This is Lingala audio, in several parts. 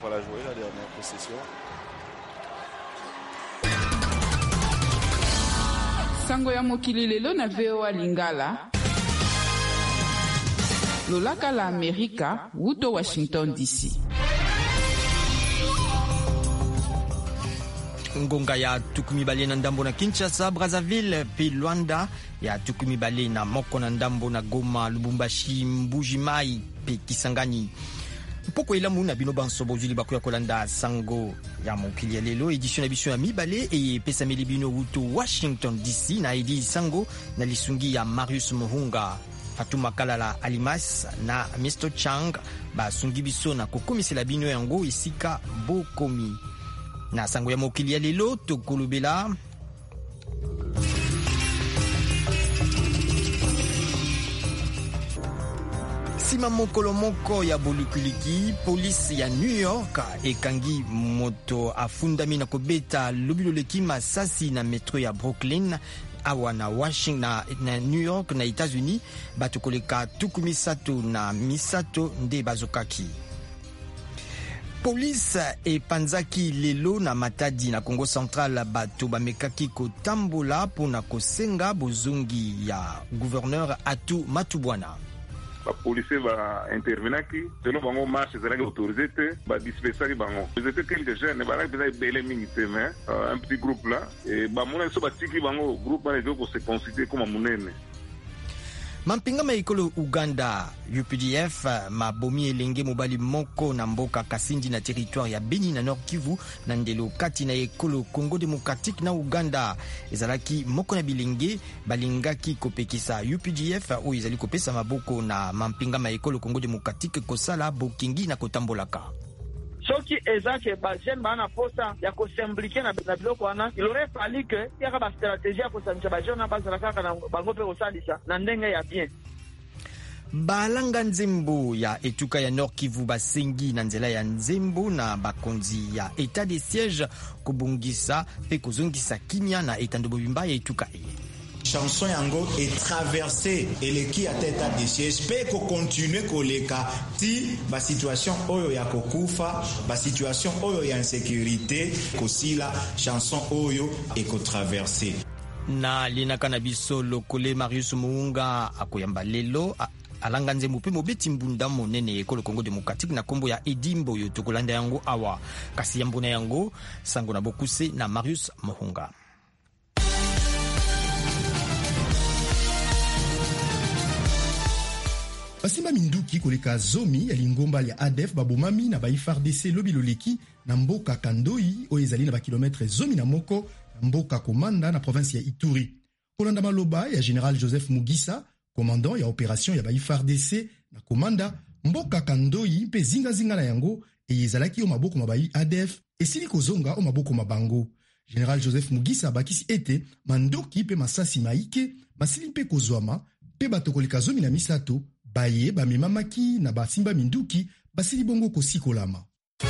Voilà, jouer la dernière possession. Sango ya mokili lelo na VOA Lingala. Lolaka la Amerika, wuto Washington DC. Ngonga ya tukumibale na ndambo na Kinshasa, Brazzaville, pe Luanda ya tukumibale na moko na ndambo na Goma, Lubumbashi, Mbujimai, pe Kisangani. Mpoko elamu na bino banso bozuli bakoya kolanda sango ya mokili ya lelo edition na biso ya mibale e pesa meli bino wuto Washington DC na edi sango na lisungi ya Marius Muhunga, Fatuma Kalala Alimas na Mr. Chang basungi biso na kokomisela bino yango esika bokomi. Na sango ya mokili ya lelo tokolobela sima mokolo moko ya bolukuliki, polisi ya New York ekangi moto afundami na kobeta lobilo leki masasi na metro ya Brooklyn awa na Washington na New York na États-Unis. Bato koleka tuku misato nde bazokaki. Police epanzaki lelo na Matadi na Congo Central bato bamekaki kotambola pona kosenga bozongi ya gouverneur Atu Matubwana. Ba police ba intervenaki selon bango marche ezalaki autorisé te ba dispersaki bango. Ils étaient quelques jeunes ba bazaki belé mingi te mais un petit groupe là et ba mona so ba tiki bango groupe ba ezoko se considérer comme munene. Mampinga maikolo Uganda UPDF mabomi elenge mobali moko na mboka Kasindi na territoire ya Beni na Nord Kivu na ndelo kati na ekolo Congo Démocratique na Uganda. Ezalaki moko na bilenge balingaki kopekisa UPDF o ezali kopesa maboko na mampinga maikolo Congo Démocratique kosala bokingi na kotambolaka. Soki ezake ba jeune bana posa ya ko s'impliquer na biloko wana, il aurait fallu que yaka ba stratégie ya ko sancha ba jeune ba zalaka na bango pe ko salisa na ndenge ya bien. Balanga nzembo ya etuka ya Nord Kivu basengi na nzela ya nzembo na bakonzi ya état de siège kobungisa pe kozongisa kimia na etando bobimba ya etuka chanson yango est traversée et l'équipe à tête de siège peut continuer koleka ti ba situation oyo ya kokufa ba situation oyo ya insécurité kosila chanson oyo et ko traverser na linaka na biso lokole Marius Muhunga akoyamba lelo alanga nzembo pe mobeti mbunda monene ekolo Congo Démocratique na kombo ya Edimbo yo tokolanda yango awa kasi yambona yango sango na bokuse na Marius Muhunga. Basimba minduki koleka zomi ya lingomba ya ADF babomami na ba FARDC lobiloleki na mboka Kandoi oyo ezali na bakilometre zomi na moko na mboka Komanda na province ya Ituri. Kolanda maloba ya General Joseph Mugisa, commandant ya opération ya ba FARDC na Komanda, mboka Kandoi mpe zinga na yango ezalaki o maboko mabai ADF esili kozonga o maboko mabango. General Joseph Mugisa bakisi ete mandoki mpe masasi maike masili mpe kozwama mpe bato koleka zomi na misato baye bamemamaki na basimba minduki basili bongo kosikolama.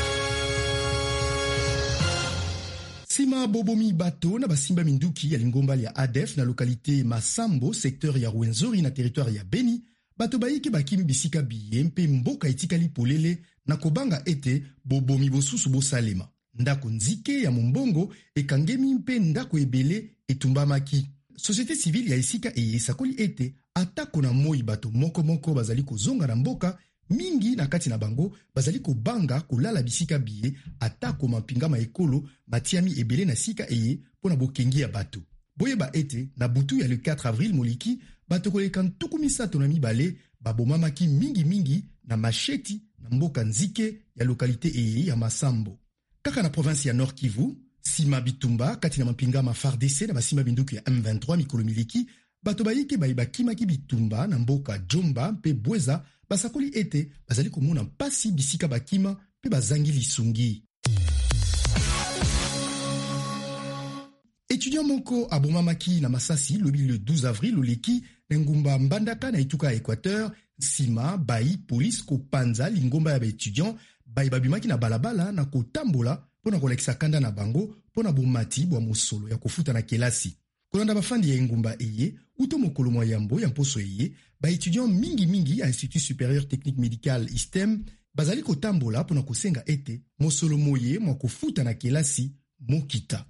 Sima bobomi bato na basimba minduki ya lingomba ya ADF na lokalité Masambo, secteur ya Rwenzori na territoire ya Beni, bato bayiki bakimi bisika biye mpe mboka etikali polele na kobanga ete bobomi bosusu bosalema. Ndako nzike ya mombongo ekangemi mpe ndako ebele etumbamaki. Société civile ya esika esakoli ete atako na moi bato moko bazali kozonga na mboka mingi na kati na bango bazali kobanga kolala bisika biye atako mampinga maekolo batiami ebele na sika pona bokengi ya bato. Boyeba ete na butu ya le 4 avril moliki bato koleka ntuku misato na mibale babomamaki mingi na macheti na mboka nzike ya lokalité ya Masambo. Kaka na province ya Nord Kivu, sima bitumba kati na mampinga ma FARDC na basimba binduku ya M23 mikolo miliki, bato bayiki bakimaki bitumba na mboka Jomba mpe Bweza basakoli ete bazali komona mpasi bisika bakima mpe bazangi lisungi. Étudiant moko abomamaki na masasi lobi le 12 avril oleki na ngumba Mbandaka na etuka Équateur, sima bayi police kopanza lingomba ya ba étudiant bayi babimaki na balabala na kotambola pona kolekisa kanda na bango pona bomati bwa mosolo ya kofuta na kelasi. Kolanda bafandi ya ngumba uto mokolo mwa yambo ya mposo ba étudiant mingi ya Institut Supérieur Technique Médical ISTEM bazali kotambola mpona kosenga ete mosolo moye mwa kofuta na kelasi mokita.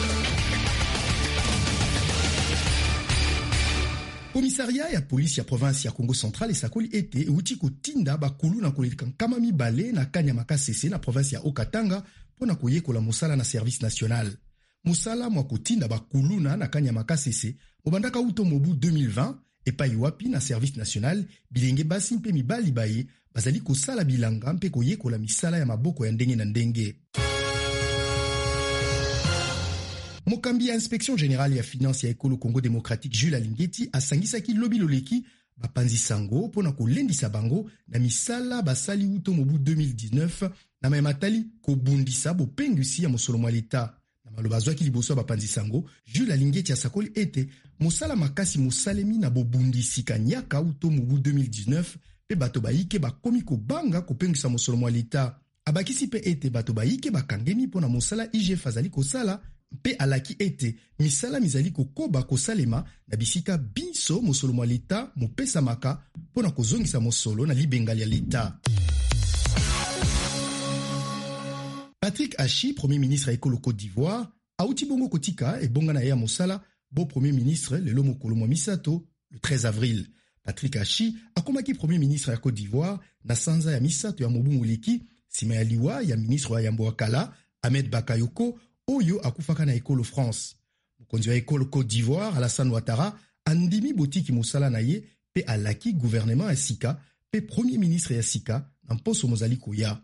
Komisaria ya polisi ya province ya Congo Central esakoli ete euti kotinda bakulu na koleka nkama mibale na kanya makasese na province ya Okatanga mpona koyekola mosala na service national. Mosala mwa kotinda bakuluna na kanya makasese mobandaka uto mobu 2020 epai wapi na service national bilenge basi mpe mibali baye bazali kosala bilanga mpe koyekola misala ya maboko ya ndenge na ndenge. Mokambi ya inspection générale ya finance ya ekolo Congo démocratique Jules Alingeti asangisaki lobi loleki bapanzi sango mpona kolendisa bango na misala basali uto mobu 2019 na mayamatali kobundisa bopengwisi ya mosolo mwa leta. Na maloba azwaki liboso ya bapanzi sango, Jules Alingeti asakoli ete mosala makasi mosalemi na bobundisi kanyaka uto mobu 2019 pe bato bayike bakomi kobanga kopengwisa mosolo mwa leta. Abakisi pe ete bato bayike bakangemi mpona mosala IGF azali kosala mpe alaki ete misala mizali kokoba kosalema na bisika biso mosolo mwa leta mopesamaka mpona kozongisa mosolo na libengali ya leta. Patrick Achi, premier ministre ya ekolo Côte d'Ivoire, auti bongo kotika ebonga na ye ya mosala bo premier ministre lelo mokolo mwa misato le 13 avril. Patrick Achi akomaki premier ministre ya Côte d'Ivoire na sanza ya misato ya mobu moleki sima ya liwa ya ministre wa yambo wakala Ahmed Bakayoko oyo akufaka na ekolo France. Mokonzi wa ekolo Côte d'Ivoire Alassane Ouattara andimi botiki mosala na ye pe alaki gouvernement ya sika pe premier ministre ya sika na mposo mozali koya.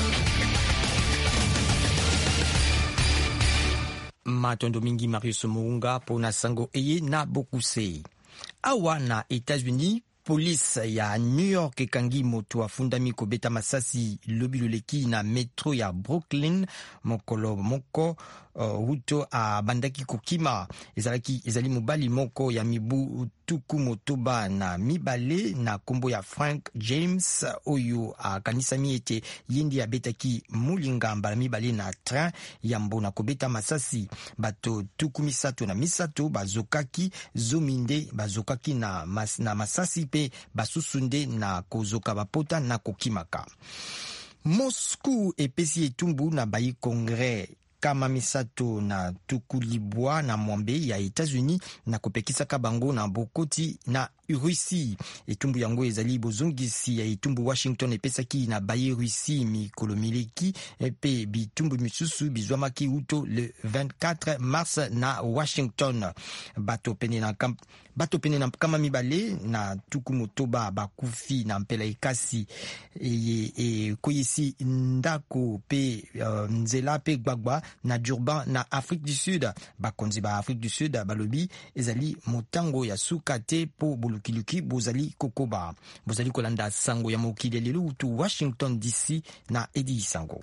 Matondo mingi Marius Mounga pona sango eye na bokuse. Awa na États-Unis, police ya New York ekangi moto afundami kobeta masasi lobi loleki na metro ya Brooklyn mokolo moko huto a bandaki kokima ezali mobali moko ya mibu tuku motoba na mibale na kombo ya Frank James oyo akanisami ete yindi abetaki mulingamba na mibale na train ya mbona kobeta masasi bato tuku misato na misato bazokaki zominde bazokaki na masasi pe basusunde na kozoka bapota na kokimaka. Moscou epesi etumbu na bayi kongre kama misato na tukulibwa na mwambe ya États-Unis na kopekisaka bango na bokoti na Russie. Etumbu yango ezali bozongisi ya etumbu Washington epesaki na baye Russie mikolo mileki epe bitumbu misusu bizwamaki uto le 24 mars na Washington. Bato pene na kama mibale na tuku motoba bakufi na mpela ekasi koyisi ndako pe nzela pe gbagba na Durban na Afrique du Sud. Bakonzi ba Afrique du Sud balobi ezali motango ya sukate po bulukiluki bozali kokoba. Bozali kolanda sango ya mokili lelo utu Washington DC na Edi Sango.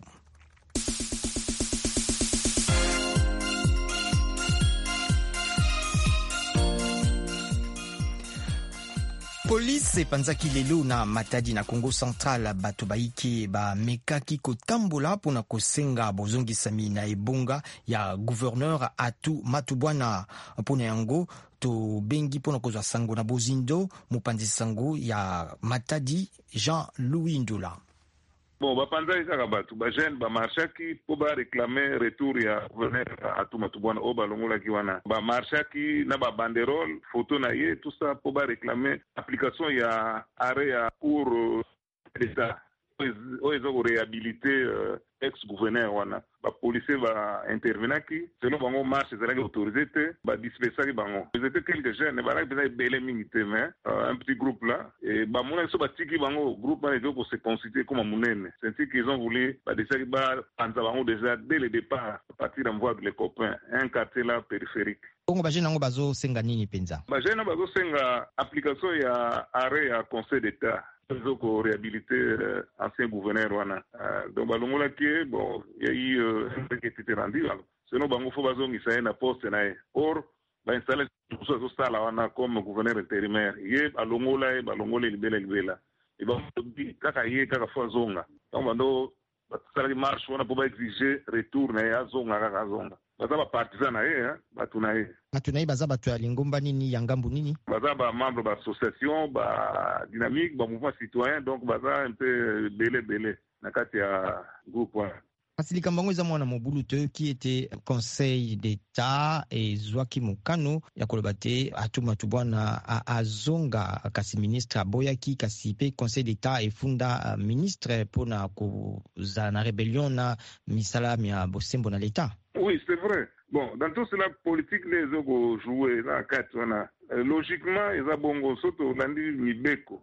Police epanzaki lelo na Matadi na Congo Central bato baiki ba mekaki kotambola pona kosenga bozongisami na ebonga ya gouverneur Atu Matubwana pona yango to bengi pona kozwa sango na bozindo mopanzi sango ya Matadi Jean-Louis Ndula. Bon, bapanzaki kaka bato bajene bamarshaki po bareklame retour ya gouverneur Atu Matubwana o balongolaki wana bamarshaki na babanderole foto na ye tout ça po bareklame application ya arrêt ya cour d'État oyo eza korehabilite ex-gouverneur wana bapolisier baintervenaki selon bango marche ezalaki autorisé te badispersaki bango. Ils étaient quelques jeunes balaki mpenza ebele mingi te mais un petit groupe là et bamonaki so batiki bango groupe wana ezali kose constituer koma monene c'est-à-dire qu'ils ont voulu badesaki bapanza bango déjà dès le départ à partir d'envoi de les copains un quartier là périphérique. Bongo bajene yango bazosenga nini penza? Bajene bazosenga application ya arrêt ya conseil d'État ezoko réhabiliter ancien gouverneur wana donc balongolaki bon il y a eu qui était rendu sinon bango fo bazongisa ye na poste na ye or bainstalle tout ça azosala wana comme gouverneur intérimaire ye balongole libela ebabi kaka ye kaka fo azonga donc bando basalaki marche wana po baexige retour na ye azonga kaka azonga baza bapartisan na ye bato na ye. Bato na ye baza bato ya lingomba nini ya ngambu nini? Baza bamembre baassociation badynamique bamouvement citoyen, donc baza un peu belé na kati ya groupe wana. Kasi likambo yango eza mwana mobulu toyoki ete conseil d'état ezwaki mokano ya koloba te Atumatu Bwana azonga, kasi ministre aboyaki, kasi pe conseil d'état efunda ministre mpona kozala na rébellion na misala ya bosembo na l'état. Oui, c'est vrai. Bon, dans tout cela, politique les ont joué dans la carte. Logiquement, ils ont bongo soto landi mibeko.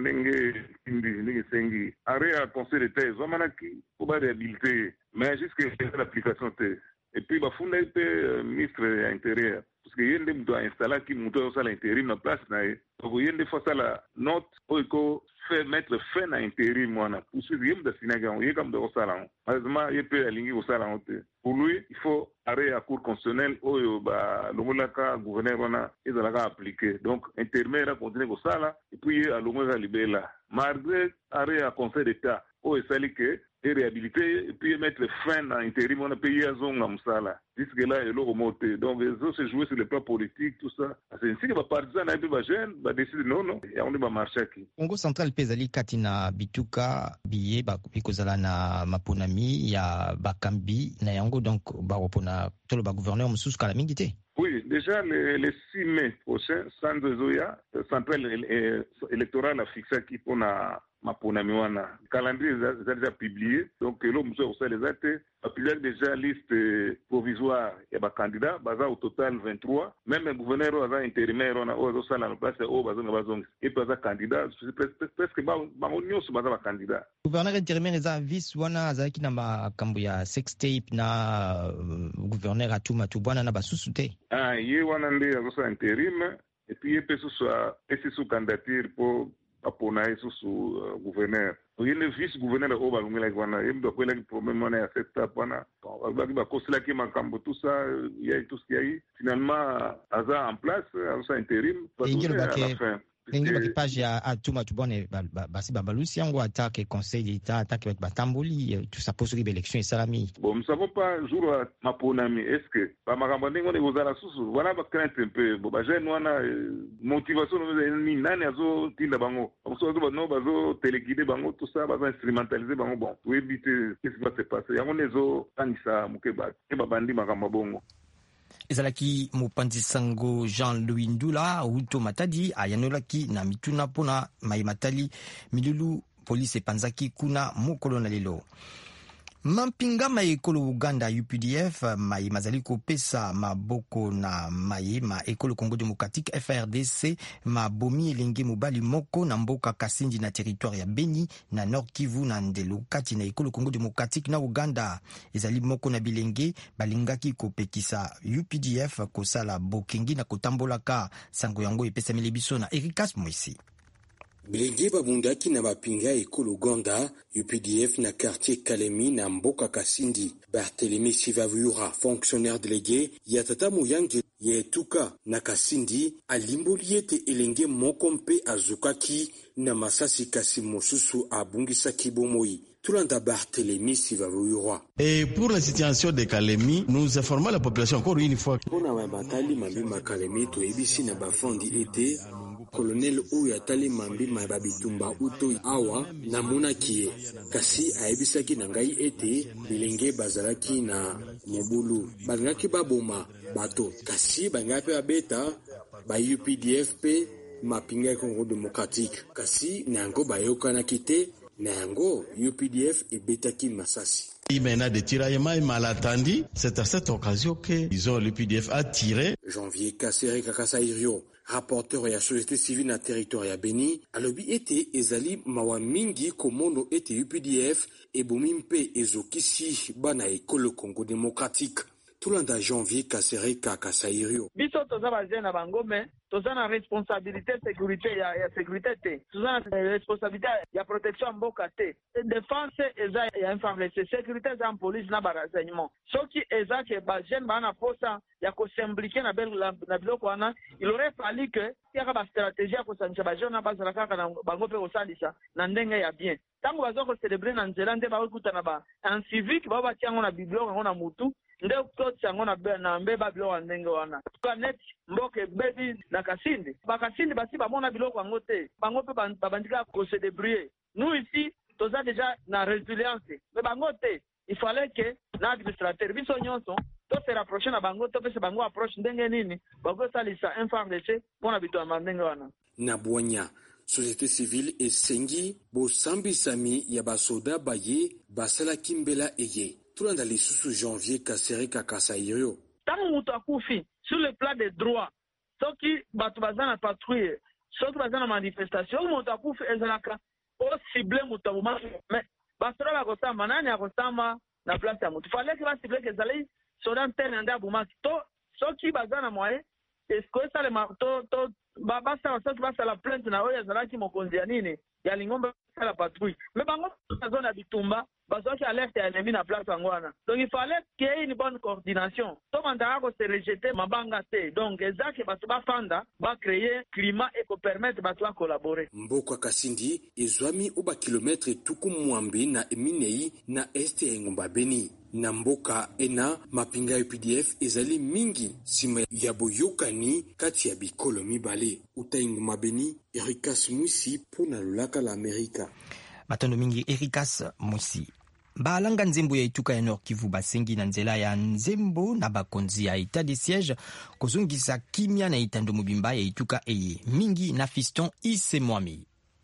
Ndenge sengi. Arrêt à conseil d'état, ils ont manaki pour pas réhabiliter. Mais jusqu'à l'application. Et puis, bah, funda été ministre de l'Intérieur. Parce que yende mtu a installé qui mtu a l'intérim na place na ye. Donc yende face à la note oiko fait mettre fin na intérim wana. Pour ce yem da sinaga on yekam de osala. Malheureusement yepe alingi osala onte. Pour lui, il faut arrêt à cour constitutionnelle oyo ba longolaka gouverneur wana ezalaka appliqué. Donc intermédiaire continue osala et puis à longolaka libela. Malgré arrêt à conseil d'état oyo esali que et réhabiliter et puis mettre fin à l'intérim, on a payé à Zonga Moussala. Jusque-là, il est remonté. Donc, les autres se jouer sur le plan politique, tout ça. C'est ainsi que les partisans et les jeunes décident non, et on va marcher qui. Congo Central Pezali Katina Bituka, Biye, Bikozala na Maponami, ya Bakambi, na Yango, donc, Baropona, tout le gouverneur Moussous Kalamingité. Oui, déjà le 6 mai prochain, Sandro Zoya, centrale électorale a fixé qui pour Maponami wana. Le calendrier est déjà publié, donc là, nous les actes, a publié déjà liste provisoire et les candidats, basé au total 23. Même le gouverneur a intérimaire, on a aussi la place au bazong et pas candidat, presque baonyo sur base candidat. Gouverneur intérimaire est vice wana azaki na makambo ya sex tape na gouverneur Atumatu Bwana na basusute. Ah, ye wana ndi azosa intérim et puis ye peso soit sous candidature pour apona sous gouverneur. Il y a le vice-gouverneur au Balungela Gwana, il y a des problèmes à cette étape. Il y a tout ça, il y a tout ce qu'il y a eu. Finalement, Aza en place, Aza intérim, à la fin. Ngi page ya Atumatu Bwana basi babalusi yango attaque conseil d'état attaque batamboli tout ça pose l'élection et salami. Bon, nous savons pas jour Maponami est-ce que ba makambo ndenge on est susu voilà ba crainte un peu bon ba jeune wana motivation ni nani azo tinda bango so ba no bazo téléguider bango tout ça ba instrumentaliser bango bon pour éviter qu'est-ce qui va se passer yango nezo kanisa mukeba e ba bandi makambo bongo. Ezalaki mopanzi sango Jean-Louis Ndula Uto Matadi ayanolaki na mituna pona maimatali milulu police epanzaki kuna mokolo na lelo. Mampinga maekolo Uganda UPDF mai mazali kopesa maboko na mai ma ekolo Congo Démocratique FRDC ma bomi elenge mobali moko na mboka Kasindi na territoire ya Beni na Nord Kivu na ndelo kati na ekolo Congo Démocratique na Uganda ezali moko na bilenge balingaki kopekisa UPDF kosala bokengi na kotambolaka sango yango epesameli biso na Erikas Moisi. Bilenge babundaki na bapinga ekolo Uganda, UPDF na quartier Kalemi na mboka Kasindi. Barthélemy Sivavura, fonctionnaire délégué, ya tata Moyange yetuka na Kasindi, alimboli ete elenge moko mpe azokaki na masasi kasi mosusu abungisaki bomoi. Tulanda Barthélemy Sivavura. Et pour la situation de Kalemi, nous informons la population encore une fois. Pour na batali mambi Kalemi to ebisi na bafondi ete colonel oyo atali mambi mababitumba uto awa na monaki kasi aebisaki na ngai ete bilenge bazalaki na mobulu bangaki baboma bato kasi bangape abeta ba UPDF pe mapinga Congo Démocratique kasi nango bayokana kite nango UPDF ebetaki masasi. Il mena des tiraillements et malentendus. C'est à cette occasion que l'UPDF a tiré. Janvier Kassere Kakasairio, rapporteur ya société civile na territoire ya Beni, alobi ete ezali mawa mingi komondo ete UPDF ebomi mpe ezokisi bana ekolo Congo Démocratique. Tulanda Janvier Kassere Kakasairio. Biso toza bazena na bangome, toza na responsabilité sécurité ya sécurité te. Toza na responsabilité ya protection mboka te. Défense eza ya FARDC, sécurité za police na ba renseignement. Soki eza ke ba jeune bana posa ya kosemblike na biloko wana, il aurait fallu que yaka ba stratégie ya kosanisa ba jeune bazala kaka na bango pe kosalisa na ndenge ya bien. Tango bazo ko célébrer na nzela nde ba kutana ba en civique ba tiango na bibliothèque ngo na mutu nde ko tiango na mbe ba biloko ndenge wana. Ka net mboke bebi na Kasindi. Ba Kasindi basi ba mona biloko ngo te. Bango pe ba bandika ko se débrouiller. Nous ici toza déjà na résilience. Mais bango te, il fallait que l'administrateur biso nyonso to se rapprocher na bango to pese bango approche ndenge nini bango salisa FARDC pona bitu ya ndenge wana. Na Bwanya, société civile esengi bosambisami ya basoda baye basala kimbela eye. Tulanda lisusu janvier Kasereka Kasayirio. Tango mutu akufi sur le plan des droits, soki batu bazana patrouille, soki bazana manifestation, mutu akufi ezalaka o cible mutu abuma, mais basoda bakosamba nani akosamba na place ya mutu. Fallait que ba cible ke zali soda ntene nda abuma to soki bazana moye esko sale ma to basa soki basa la plainte na oya zalaki mokonzi ya nini ya lingomba la patrouille. Mais bango zone ya bitumba basoki alerte ya ennemi na place ngwana. Donc il fallait qu'il y ait une bonne coordination. To mandara ko se rejeter mabanga te. Donc ezaki batu ba fanda ba créer climat et ko permettre batu à collaborer. Mboko Kasindi ezwami oba kilometre tuku mwambi na Eminei na este ya Ngomba Beni. Na mboka ena mapinga ya UPDF ezali mingi sima ya boyokani kati ya bikolo mibale. Utaingu Mabeni, Erikas Mwisi pona lulaka la Amerika. Matondo mingi Erikas Mwisi. Baalanga nzembo ya ituka ya Nord Kivu basengi na nzela ya nzembo na bakonzi ya etat de siège kozungisa kimia na itando mobimba ya ituka eye mingi na Fiston Ise Mwami.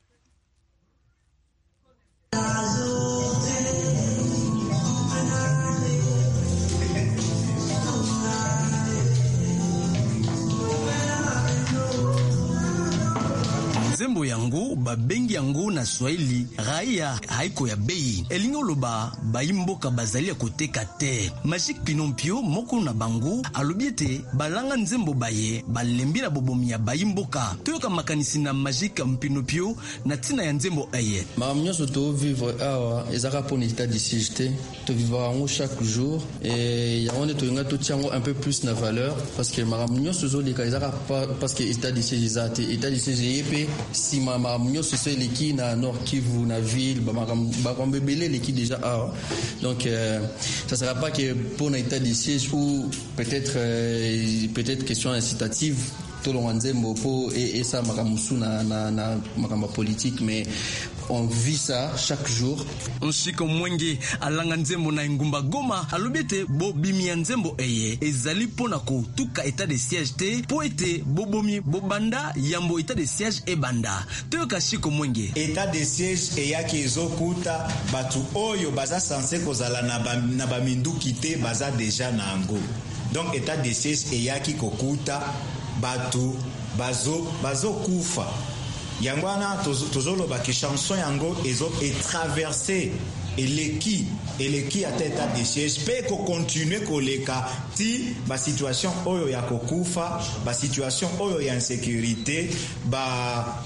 Nzembo yango babengi yango na Swahili raia haiko ya bei elingo loba bayimboka bazali ya koteka te. Magique Pinompio moko na bango alobiete balanga nzembo baye balembi na bobomi ya bayimboka toyoka makanisi na Magique Pinompio na tina ya nzembo aye. Maramnyoso to vivre awa ezaka pour l'état de siège to vivre en chaque jour et ya on to nga to tiango un peu plus na valeur parce que maramnyoso zo leka ezaka parce que état de siège ezate état de siège yep si mama nyoso so leki na Nord Kivu na ville ba bebele leki déjà donc ça sera pas que pour un état de siège ou peut-être question incitative tout le monde et ça makamusu na makamba politique mais on vit ça chaque jour. Onsiko mwenge alanga nzembo na ngumba Goma alobete bo bimi nzembo eye ezali pona ko tuka état de siège te po ete bobomi bobanda yambo état de siège e banda toyoka shiko mwenge état de siège eyaki ezokuta batu oyo baza censé kozala na ba minduki te baza déjà na ngo. Donc état de siège eyaki kokuta batu bazo kufa. Yangwana tozolo ba ki chanson yango ezo traverser eleki à tête de siège pe ko continuer ko leka ti ba situation oyo ya kokufa ba situation oyo ya insécurité ba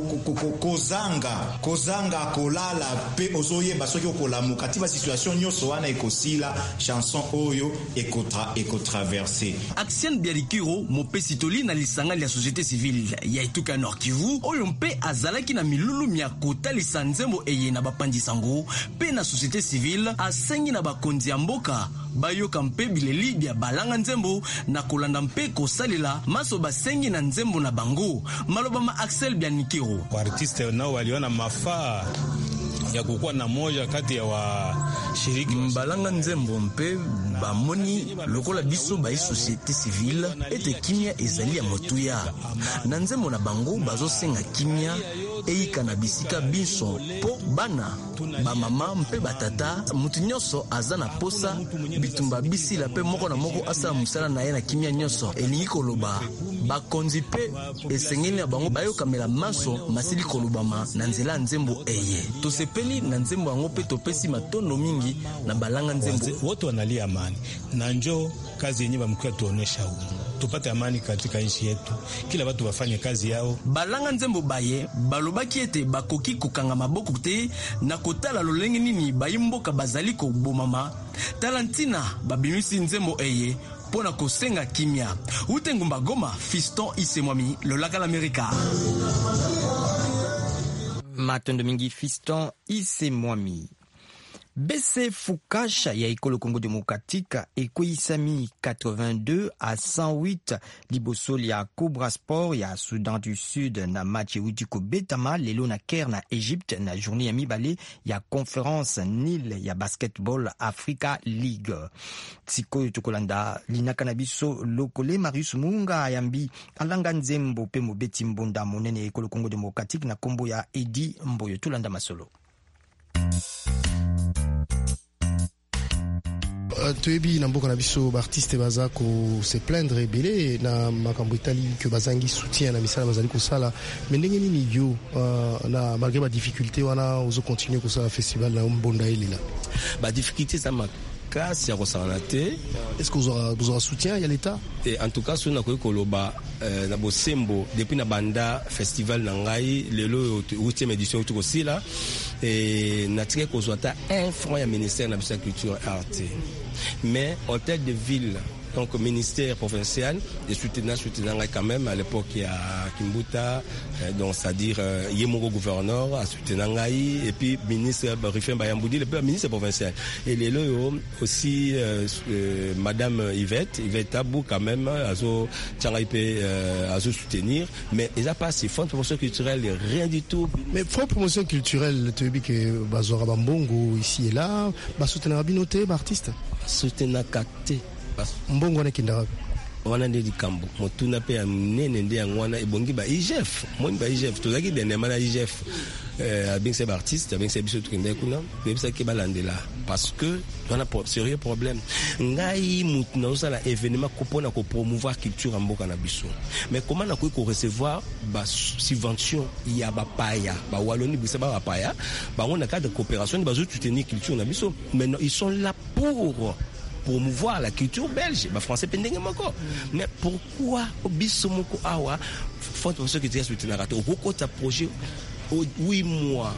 kozanga kolala pe ozoye ba soki ko lamuka ti ba situation nyoso wana ekosila chanson oyo eko traverser. Action Biarikiro mopesi toli na lisanga ya société civile ya ituka Nord Kivu oyo mpe azalaki na milulu mia kotalisa nzembo eye na bapandi sango pe na société civile asengi na bakonzi ya mboka bayoka mpe bileli bya balanga nzembo na kolanda mpe kosalela maso basengi na nzembo na bango maloba ma Axel Bianikiro. Artiste nao waliona mafaa ya kukuwa na moja kati ya washiriki balanga nzembo mpe bamoni lokola biso ba société civile ete kimia ezali ya motuya na nzembo na bango bazosenga kimia eika na bisika biso po bana ba mama mpe batata mutu nyoso aza na posa bitumba bisila pe moko na moko asa musala na ye na kimia nyoso elingi koloba bakonzi pe esengeli na bango bayokamela maso masili kolobama na nzela nzembo eye tosepeli na nzembo yango pe topesi matondo mingi na balanga nzembo wote wanalia amani na njo kazi yenye bamkia tuonesha huko tupate amani katika nchi yetu kila watu wafanye kazi yao. Balanga nzembo baye balobaki ete bakoki kokanga maboko te na kotala lolenge nini bayimboka bazali ko bomama talantina babimisi nzembo eye pona kosenga kimia. Utengumba Goma, Fiston Isemwami, Lolaka l'América. Matondo mingi Fiston Isemwami. BC Fukasha ya Ekolo Congo Démocratique Ekoisami 82 à 108 Libosol ya Cobra Sport ya Soudan du Sud na match Udiko Betama lelo na Caire na Égypte na journée ya mibale ya conférence Nil ya basketball Africa League. Tsiko tokolanda linaka na biso lokole Marius Munga yambi alanga nzembo pe mobeti mbonda monene Ekolo Congo Démocratique na kombo ya Edi Mboyo tulanda masolo. Toyebi na mboka na biso baartiste baza ko se plaindre ebele na makambo etali que bazangi soutien na misala bazali kosala mais ndenge nini yo na malgré ba difficulté wana ozo continuer kosala festival na mbonda elela ba difficulté ça makasi ya kosala te. Est-ce que vous aurez soutien ya l'état? Et en tout cas sona ko koloba na bosembo depuis na banda festival na ngai lelo 8e édition tout aussi là et na tiré ko zota 1 franc ya ministère na bisa culture et art. Mais hôtel de ville, donc ministère provincial, de soutenant quand même à l'époque il y a Kimbuta, donc c'est-à-dire Yemoro gouverneur, à soutenant et puis ministre Rifin Bayamboudi, le ministre provincial. Et les lots aussi Madame Yvette Abou quand même, azo soutenir, mais ils n'ont pas ces fonds de promotion culturelle, rien du tout. Mais fonds de promotion culturelle, tu dis que Bazora Bambongo ici et là, va soutenir Abinoté, artiste. Soutenir Kate. Mbongo wana kindara wana ndi kambo motuna pe ya nene ndi ya ngwana ebongi ba IGF moni ba IGF tozaki dene mana IGF avec ces artistes avec ces biso tukende kuna bebisa ke balandela parce que on a sérieux problème ngai mutuna osala événement kopona ko promouvoir culture mboka na biso mais comment na ko recevoir ba subvention ya ba paya ba waloni bisa ba paya ba on a cadre de coopération ba zo soutenir culture na biso mais non, ils sont là pour promouvoir la culture belge, bah français pendenge moko. Mais pourquoi biso moko awa faut que ceux qui disent soutenir au beaucoup de projets 8 mois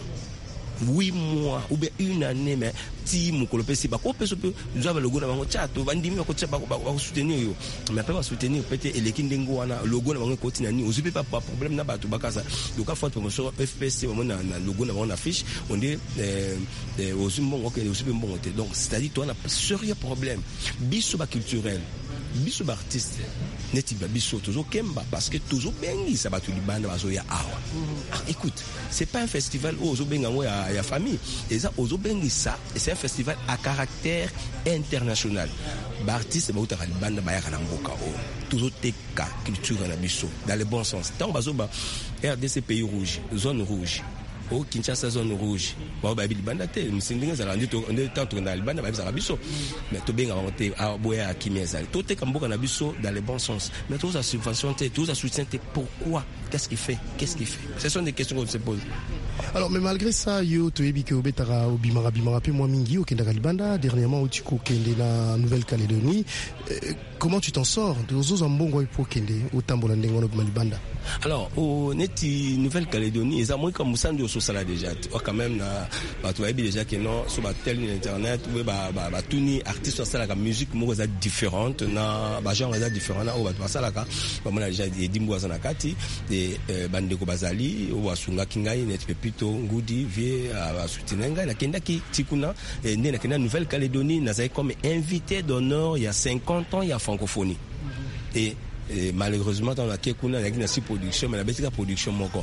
ou bien une année mais ti mokolo pesi ba ko peso pe nous avons le logo na bango chato bandimi ko tsa ba soutenir yo mais après ba soutenir peut-être eleki ndengo wana logo na bango ko tina ni ozupe pas problème na bato bakasa donc faut promotion FPC na logo na bango na fiche on dit ozumbongo que ozupe mbongo te donc c'est-à-dire toi on a sérieux problème biso ba culturel biso ba artiste neti ba biso tozo kemba parce que tozo bengi ça ba tulibanda bazo ya awa écoute c'est pas un festival où ozo benga ngo ya famille et ça ozo bengi ça et c'est un festival à caractère international ba artiste ba utaka libanda ba ya kana mboka o tozo teka culture na biso dans le bon sens tant bazo ba RDC pays rouge zone rouge au Kinshasa zone rouge ba ba libanda te msindinga za landi to on est tant na libanda ba za biso mais to benga monter a boya kimeza to te kamboka na biso dans le bon sens mais tous à subvention te tous à soutien te pourquoi qu'est-ce qu'il fait ce sont des questions qu'on se pose. Alors mais malgré ça yo to yebi ke obetara obimara pe moi mingi okenda libanda dernièrement au Tiko kende na Nouvelle-Calédonie comment tu t'en sors de ozo mbongo ipo kende otambola ndengo na libanda. Alors au neti Nouvelle-Calédonie ils ont comme ça de sala déjà quand même na ba to yebi déjà que non sur ba tel internet ou ba tuni artiste sur la musique mo za différente na ba genre za différent na o ba sala ka ba mona déjà dimbo za na kati de bandeko bazali o wasunga kingai net pepito ngudi vie a soutenenga na kenda ki tikuna ne na kenda Nouvelle-Calédonie na za comme invité d'honneur il y a 50 ans il y a francophonie et malheureusement dans la kekuna na kina si production mais la betika production moko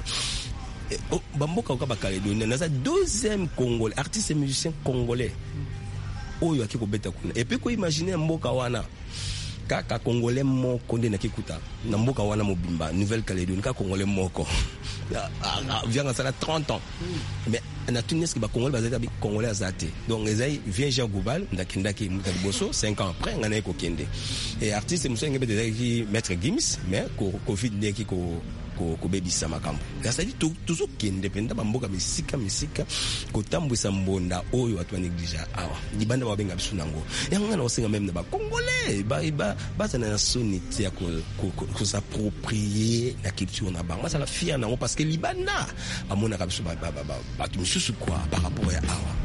bamboka ka ba Calédonie na za deuxième congolais artiste et musicien congolais oyo akiko beta kuna et puis ko imaginer mboka wana kaka congolais moko nde na kikuta na mboka wana mobimba Nouvelle-Calédonie ka congolais moko vient ça 30 ans mais na tuneski ba congolais bazata bi congolais azate donc ezai vient Jean Goubal ndakindaki mutaliboso 5 ans après ngana ko kende et artiste muso ngebe de maître Gims mais covid ndeki ko bebisa makambo c'est-à-dire toujours kende penda bamboka misika kotambwisa mbonda oyo watu wanegligea awa libanda babenga biso nango yanga na osenga même na ba congolais ba na sonité ya ko s'approprier la culture na bango ça la fier nango parce que libanda amona ka biso ba misusu quoi par rapport à awa.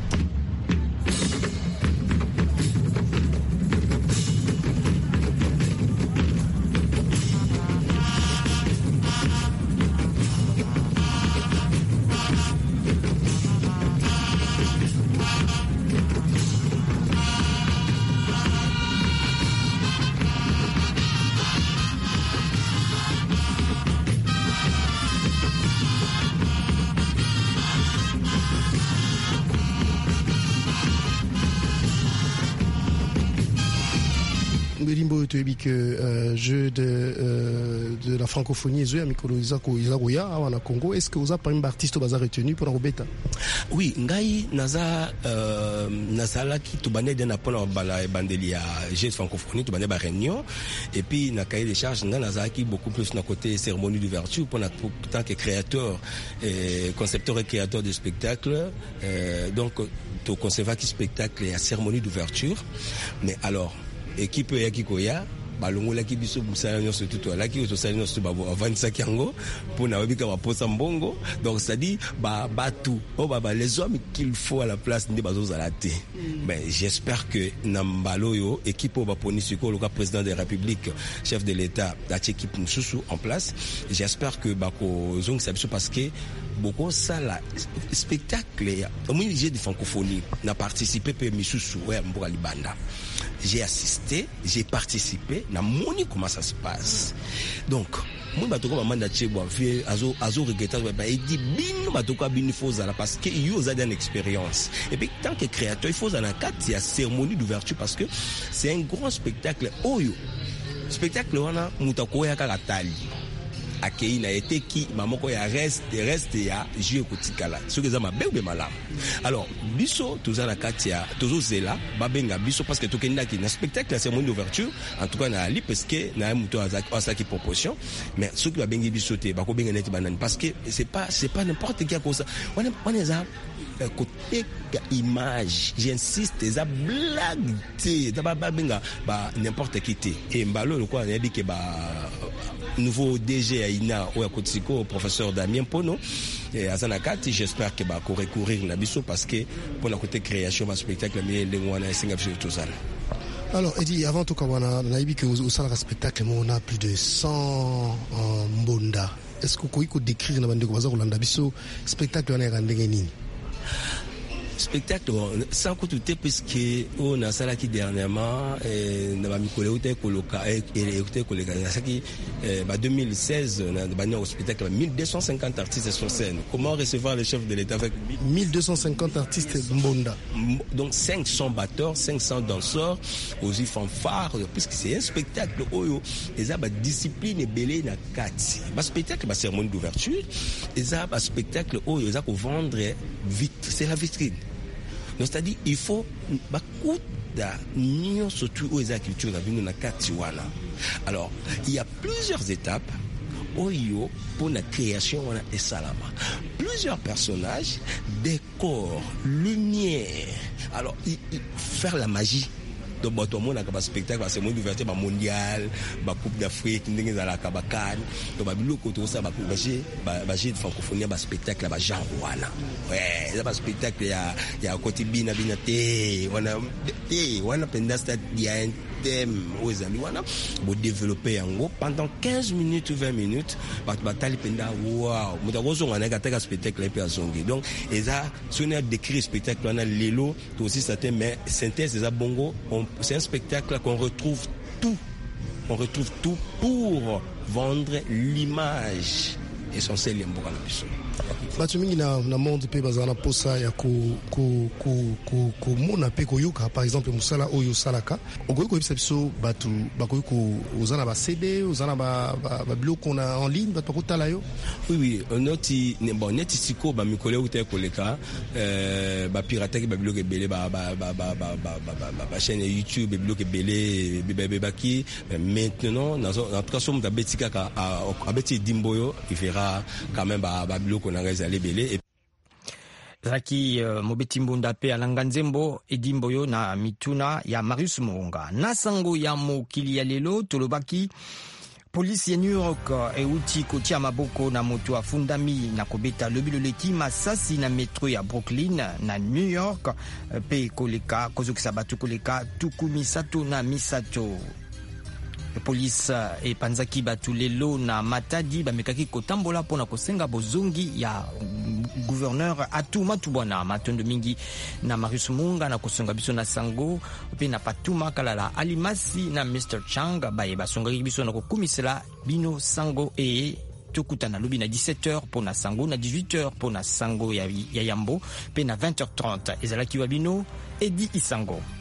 Belimbo toyebi que jeu de la francophonie ezoya mikolo izakoya awa na Congo. Est-ce que oza parmi artiste baza retenu pour robeta? Oui, ngai nazalaki tobande de na pona bala bandeli ya jeu de francophonie tobande ba réunion et puis na cahier des charges ngai nazalaki beaucoup plus na côté cérémonie d'ouverture pour tant que créateur concepteur et créateur de spectacle donc to concevoir qui spectacle et cérémonie d'ouverture. Mais alors équipe ya kikoya balongola ki biso musala nyonso tuto alaki tosali nyonso babo avanisa kiango pona wabika baposa mbongo. Donc ça dit batu les hommes qu'il faut à la place ndi bazozalate. Mais j'espère que nambaloyo équipe ba poni siko le président de la République chef de l'État a équipe mususu en place. J'espère que bako zong sabiso parce que beaucoup ça la spectacle au moins j'ai de francophonie n'a participé pe misusu ouais mboka libanda. J'ai assisté, j'ai participé, na moni comment ça se passe. Donc, moi batoko mamanda chebo fait azo regretter ba dit bino batoko bino fozala parce que yo za une expérience. Et puis tant que créateur, il faut dans la carte ya cérémonie d'ouverture parce que c'est un grand spectacle oyo. Spectacle wana mutako ya karatali. Akei na été qui mamoko ya reste ya jeu kotikala ce que ça m'a bébé malam. Alors biso toza na katia tozo zela babenga biso parce que tokenda ki na spectacle la cérémonie d'ouverture en tout cas na ali parce que na muto azaki proportion mais ce qui va bengi biso te bako benga net banane parce que c'est pas n'importe qui a comme ça on est ça côté image j'insiste ça blague te da benga ba n'importe qui te et mbalo le quoi on a dit que nouveau DG Aina Oyakotiko, professeur Damien Pono, et Azanakati, j'espère que va recourir na biso parce que pour la côté création de spectacle, mais les mois na Singapour tout ça. Alors, Eddie, avant tout, on a dit que au sein de spectacle, on a plus de 100 mbonda. Est-ce que vous pouvez décrire dans le spectacle on a spectacle sans coûter puisque on a ça qui dernièrement na ba mikolo uté koloka et écouter koleka ça qui 2016 on a banni au spectacle 1250 artistes sur scène. Comment recevoir le chef de l'État avec 1250 artistes mbonda, donc 500 batteurs, 500 danseurs, aussi fanfares puisque c'est un spectacle oyo et ça ba discipline belé na kati ba spectacle ba cérémonie d'ouverture et ça ba spectacle oyo ça ko vendre vite, c'est la vitrine. Donc c'est-à-dire il faut surtout aux cultures na katiwana. Alors il y a plusieurs étapes oyo pour la création et salama. Plusieurs personnages, décors, lumière. Alors faire la magie. Donc tout le monde a un spectacle, c'est une ouverture mondiale, la Coupe d'Afrique, ndenge za la kabakan. Donc biloko to ça ba de francophonie ba spectacle ba genre wana. Ouais, ça ba spectacle ya côté bina te. Wana penda stade ya un thème aux amis wana bo développer yango pendant 15 minutes ou 20 minutes batali penda wow mutakozo ngana ka taka spectacle et puis azongi. Donc et ça sonner décrit spectacle wana lelo to aussi certains mais synthèse ça bongo c'est un spectacle qu'on retrouve tout pour vendre l'image essentielle ya mboka na biso. Batu mingi na monde pe bazana posa ya ko mona pe koyoka par exemple musala oyo salaka ogoyi ko yebisa biso batu bakoyi ko ozana ba CD ozana ba biloko na en ligne batu bakotala yo. Oui noti siko ba mikolo uta koleka ba pirate ba biloko ebele ba chaîne YouTube biloko ebele baki maintenant en tout cas somme dabetika ka abeti dimboyo il verra quand même ba biloko na Zaki Mobeti Mbunda pe alanga nzembo edimboyo na mituna ya Marius Mounga. Na sango ya mokili ya lelo tolobaki polisi ya New York euti kotia maboko na moto afundami na kobeta lobiloleki masasi na metro ya Brooklyn na New York pe koleka kozokisa batu koleka tukumisato na misato. Police et panzaki batu lelo na Matadi bamekaki kotambola pona kosenga bozongi ya gouverneur Atuma Tubwana matondo mingi na Marius Munga na kosenga biso na sango pe na Patuma Kalala Alimasi na Mr. Chang baye basonga biso na kokumisela bino sango e tokutana lobi na 17h pour na sango na 18h pour na sango ya Yambo pe na 20h30 ezalaki wa bino Edi Isango.